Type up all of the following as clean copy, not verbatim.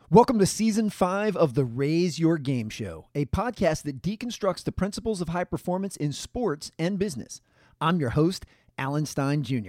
Welcome to Season 5 of the Raise Your Game Show, a podcast that deconstructs the principles of high performance in sports and business. I'm your host, Alan Stein Jr.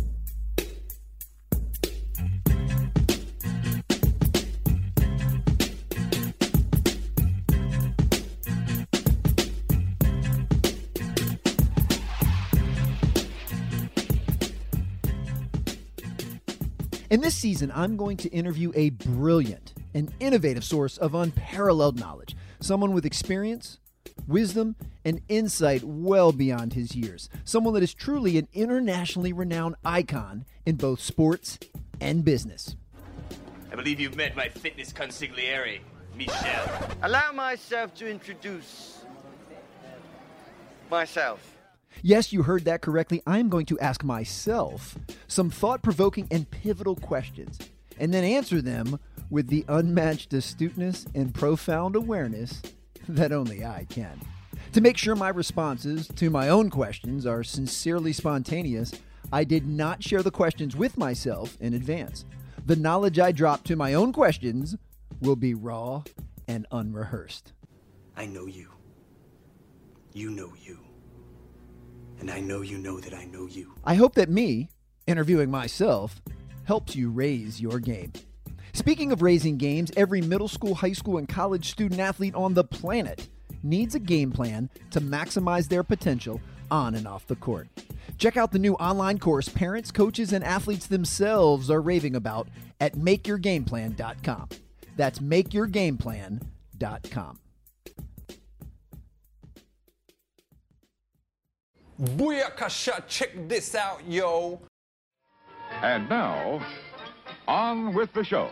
In this season, I'm going to interview a brilliant and innovative source of unparalleled knowledge, someone with experience, wisdom, and insight well beyond his years, someone that is truly an internationally renowned icon in both sports and business. I believe you've met my fitness consigliere, Michel. Allow myself to introduce myself. Yes, you heard that correctly. I'm going to ask myself some thought-provoking and pivotal questions, and then answer them with the unmatched astuteness and profound awareness that only I can. To make sure my responses to my own questions are sincerely spontaneous, I did not share the questions with myself in advance. The knowledge I drop to my own questions will be raw and unrehearsed. I know you. You know you. And I know you know that I know you. I hope that me, interviewing myself, helps you raise your game. Speaking of raising games, every middle school, high school, and college student athlete on the planet needs a game plan to maximize their potential on and off the court. Check out the new online course parents, coaches, and athletes themselves are raving about at makeyourgameplan.com. That's makeyourgameplan.com. Booyakasha, check this out, yo. And now, on with the show.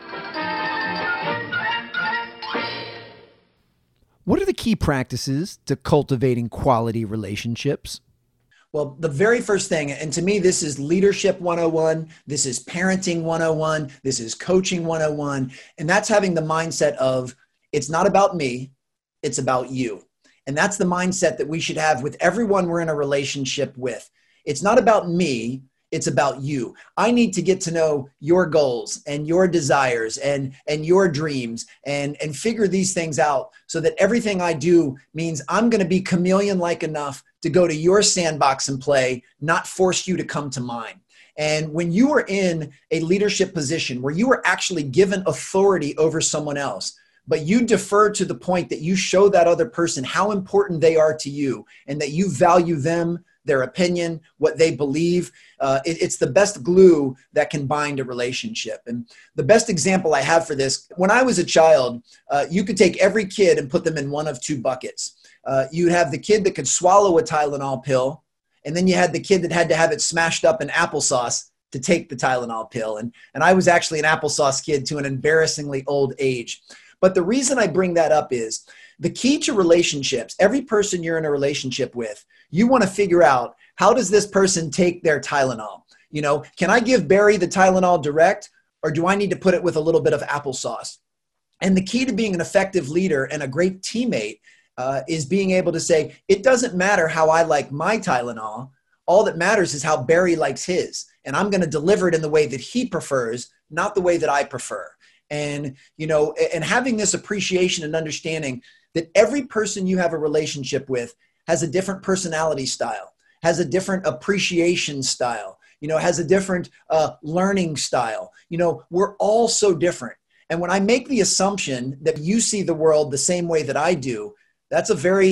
What are the key practices to cultivating quality relationships? Well, the very first thing, and to me, this is leadership 101, this is parenting 101, this is coaching 101, and that's having the mindset of, it's not about me, it's about you. And that's the mindset that we should have with everyone we're in a relationship with. It's not about me, it's about you. I need to get to know your goals and your desires and your dreams and figure these things out so that everything I do means I'm going to be chameleon-like enough to go to your sandbox and play, not force you to come to mine. And when you are in a leadership position where you are actually given authority over someone else, but you defer to the point that you show that other person how important they are to you and that you value them, their opinion, what they believe. It's the best glue that can bind a relationship. And the best example I have for this, when I was a child, you could take every kid and put them in one of two buckets. You'd have the kid that could swallow a Tylenol pill, and then you had the kid that had to have it smashed up in applesauce to take the Tylenol pill. And I was actually an applesauce kid to an embarrassingly old age. But the reason I bring that up is the key to relationships, every person you're in a relationship with, you want to figure out, how does this person take their Tylenol? You know, can I give Barry the Tylenol direct, or do I need to put it with a little bit of applesauce? And the key to being an effective leader and a great teammate is being able to say, it doesn't matter how I like my Tylenol. All that matters is how Barry likes his. And I'm going to deliver it in the way that he prefers, not the way that I prefer. And, you know, and having this appreciation and understanding that every person you have a relationship with has a different personality style, has a different appreciation style, you know, has a different learning style. You know, we're all so different. And when I make the assumption that you see the world the same way that I do, that's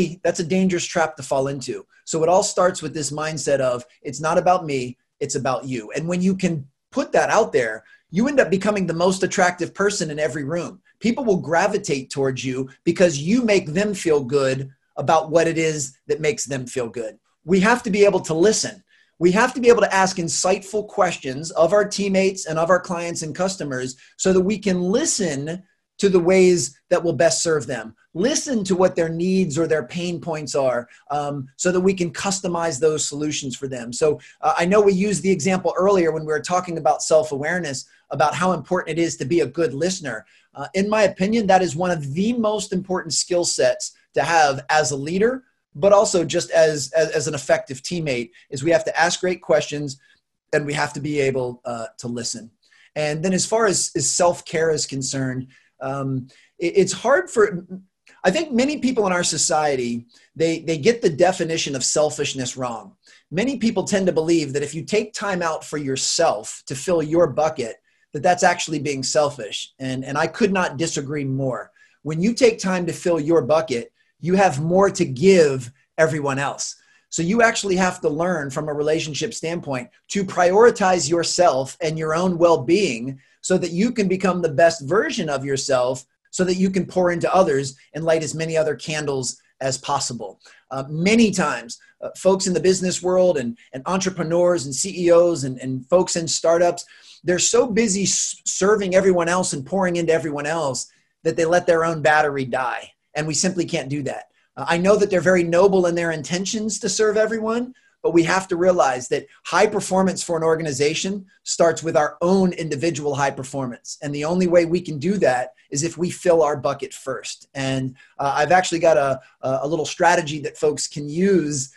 a dangerous trap to fall into. So it all starts with this mindset of, it's not about me, it's about you. And when you can put that out there, you end up becoming the most attractive person in every room. People will gravitate towards you because you make them feel good about what it is that makes them feel good. We have to be able to listen. We have to be able to ask insightful questions of our teammates and of our clients and customers so that we can listen to the ways that will best serve them. Listen to what their needs or their pain points are so that we can customize those solutions for them. So I know we used the example earlier when we were talking about self-awareness, about how important it is to be a good listener. In my opinion, that is one of the most important skill sets to have as a leader, but also just as an effective teammate, is we have to ask great questions and we have to be able to listen. And then as far as self-care is concerned, it's hard for, I think many people in our society, they get the definition of selfishness wrong. Many people tend to believe that if you take time out for yourself to fill your bucket, that's actually being selfish. And I could not disagree more. When you take time to fill your bucket, you have more to give everyone else. So you actually have to learn from a relationship standpoint to prioritize yourself and your own well-being so that you can become the best version of yourself so that you can pour into others and light as many other candles as possible. Many times, folks in the business world and entrepreneurs and CEOs and folks in startups, they're so busy serving everyone else and pouring into everyone else that they let their own battery die. And we simply can't do that. I know that they're very noble in their intentions to serve everyone, but we have to realize that high performance for an organization starts with our own individual high performance. And the only way we can do that is if we fill our bucket first. And I've actually got a little strategy that folks can use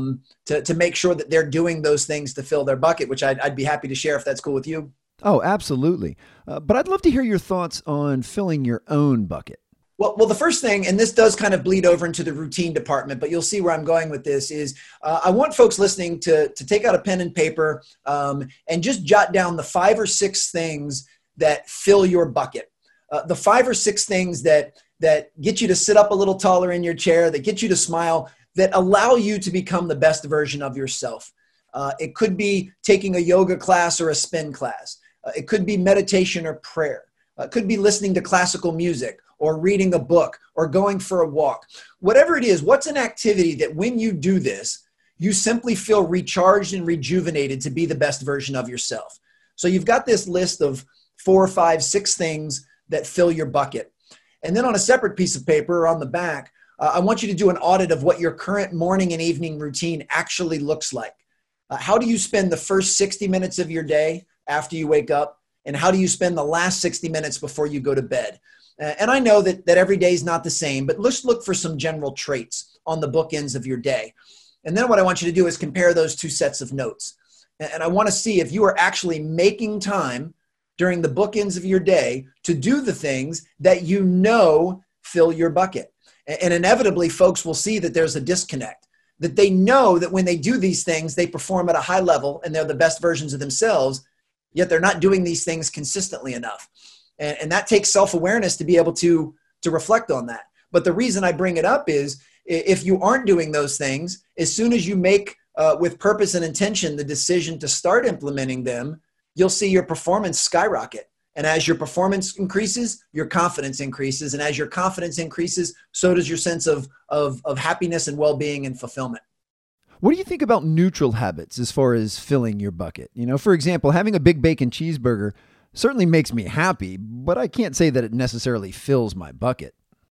to make sure that they're doing those things to fill their bucket, which I'd be happy to share if that's cool with you. Oh, absolutely. But I'd love to hear your thoughts on filling your own bucket. Well, the first thing, and this does kind of bleed over into the routine department, but you'll see where I'm going with this is I want folks listening to take out a pen and paper and just jot down the 5 or 6 things that fill your bucket. The 5 or 6 things that get you to sit up a little taller in your chair, that get you to smile, that allow you to become the best version of yourself. It could be taking a yoga class or a spin class. It could be meditation or prayer. It could be listening to classical music or reading a book or going for a walk. Whatever it is, what's an activity that when you do this, you simply feel recharged and rejuvenated to be the best version of yourself. So you've got this list of 4, 5, 6 things that fill your bucket. And then on a separate piece of paper or on the back, I want you to do an audit of what your current morning and evening routine actually looks like. How do you spend the first 60 minutes of your day after you wake up? And how do you spend the last 60 minutes before you go to bed? And I know that every day is not the same, but let's look for some general traits on the bookends of your day. And then what I want you to do is compare those 2 sets of notes. And I want to see if you are actually making time during the bookends of your day to do the things that you know fill your bucket. And inevitably, folks will see that there's a disconnect, that they know that when they do these things, they perform at a high level and they're the best versions of themselves, yet they're not doing these things consistently enough. And that takes self-awareness to be able to reflect on that. But the reason I bring it up is if you aren't doing those things, as soon as you make with purpose and intention the decision to start implementing them, you'll see your performance skyrocket. And as your performance increases, your confidence increases. And as your confidence increases, so does your sense of happiness and well-being and fulfillment. What do you think about neutral habits as far as filling your bucket? You know, for example, having a big bacon cheeseburger certainly makes me happy, but I can't say that it necessarily fills my bucket.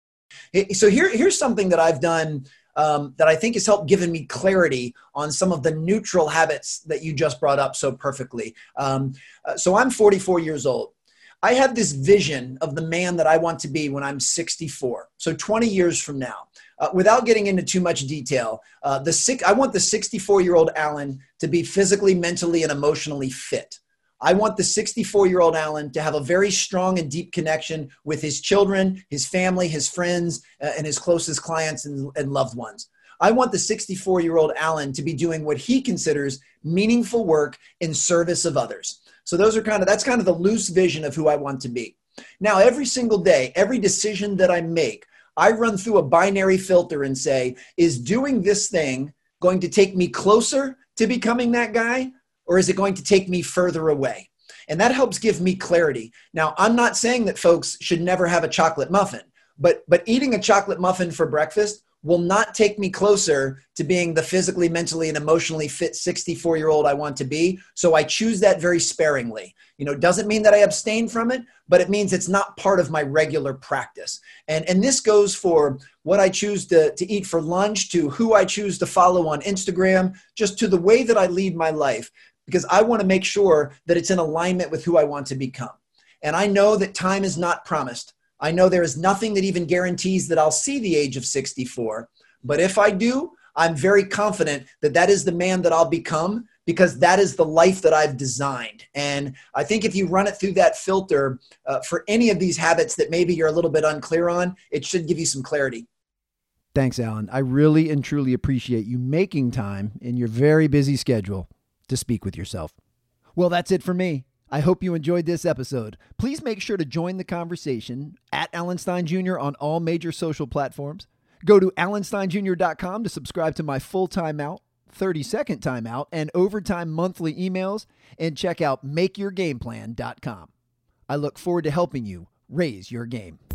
So here's something that I've done that I think has helped given me clarity on some of the neutral habits that you just brought up so perfectly. So I'm 44 years old. I have this vision of the man that I want to be when I'm 64. So 20 years from now. Without getting into too much detail, I want the 64-year-old Alan to be physically, mentally, and emotionally fit. I want the 64-year-old Alan to have a very strong and deep connection with his children, his family, his friends, and his closest clients and loved ones. I want the 64-year-old Alan to be doing what he considers meaningful work in service of others. So that's kind of the loose vision of who I want to be. Now, every single day, every decision that I make, I run through a binary filter and say, is doing this thing going to take me closer to becoming that guy? Or is it going to take me further away? And that helps give me clarity. Now, I'm not saying that folks should never have a chocolate muffin, but eating a chocolate muffin for breakfast will not take me closer to being the physically, mentally, and emotionally fit 64-year-old I want to be. So I choose that very sparingly. You know, doesn't mean that I abstain from it, but it means it's not part of my regular practice. And this goes for what I choose to eat for lunch, to who I choose to follow on Instagram, just to the way that I lead my life, because I want to make sure that it's in alignment with who I want to become. And I know that time is not promised. I know there is nothing that even guarantees that I'll see the age of 64. But if I do, I'm very confident that that is the man that I'll become because that is the life that I've designed. And I think if you run it through that filter for any of these habits that maybe you're a little bit unclear on, it should give you some clarity. Thanks, Alan. I really and truly appreciate you making time in your very busy schedule to speak with yourself. Well, that's it for me. I hope you enjoyed this episode. Please make sure to join the conversation at Alan Stein Jr. on all major social platforms. Go to alansteinjr.com to subscribe to my full timeout, 30-second timeout, and overtime monthly emails, and check out makeyourgameplan.com. I look forward to helping you raise your game.